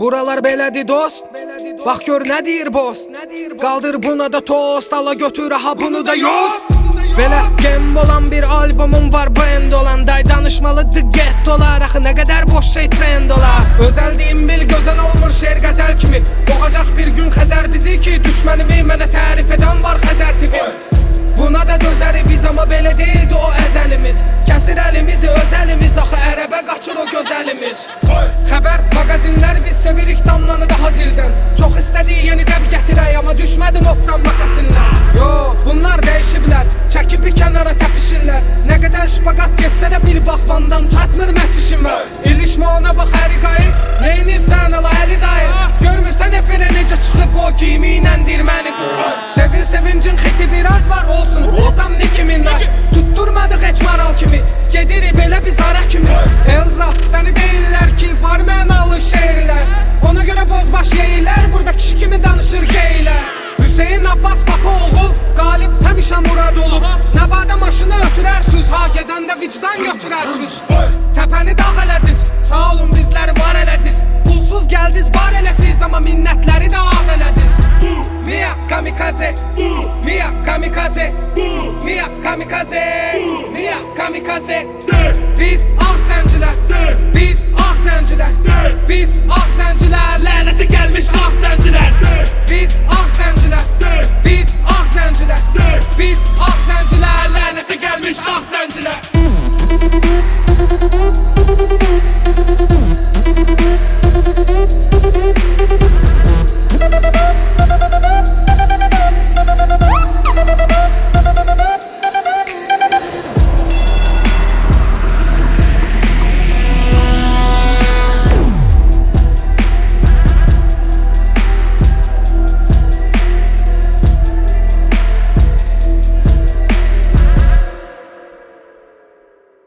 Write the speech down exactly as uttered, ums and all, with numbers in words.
Buralar belədir dost, bax gör nə deyir boss. Qaldır buna da tost, ala götür ha bunu da yoz. Belə gem olan bir albumum var, brand olan. Day danışmalıdır get dolar, axı nə qədər boş şey trend olar. Özəl deyim bil, gözəl olmur şeir qəzəl kimi. Boğacaq bir gün Xəzər bizi ki, düşmənimi mənə tərif edən var Xəzər T V. Buna da dözəri biz, amma belə deyildi o əzəlimiz. Kəsir əlimizi özəlimiz, axı ərəbə qaçır o gözəlimiz. Xəbər, mağazinlər biz sevirik damlanı daha zildən. Çox istədik yeni dəb gətirək, amma düşmədi moddan makasinlər. Yo, bunlar dəyişiblər, çəkib bir kənara təpişirlər. Nə qədər şpaqat getsə də bil bax vandan çatmır mətişimə. İlişmə ona bax əriqayı, neynirsən ala əli dayı. Görmürsən efirə necə çıxıb o giyimiylə dirməni. Sevin sevincin xiti biraz var olsun, odam ne kiminlər. Tutturmadıq heç maral kimi, gedirik belə biz ara kimi. Elza, səni deyirlər ki, var mənalı şeirlər. Ona görə bozbaş yeyirlər, burada kişi kimi danışır geylər. Hüseyin Abbas Baba oğul, qalib həmişə murad olur. Nəbada maşını ötürərsüz, ha gedəndə vicdan götürərsüz. Təpəni dağ elədiz, sağ olun bizləri var elədiz. Pulsuz gəldiz, var eləsiz, amma minnətləri də ağ elədiz. Mia kamikaze, Mia kamikaze, Mia kamikaze, Mia kamikaze. Biz ağ zəncilər, biz ağ zəncilər, biz ağ zəncilər.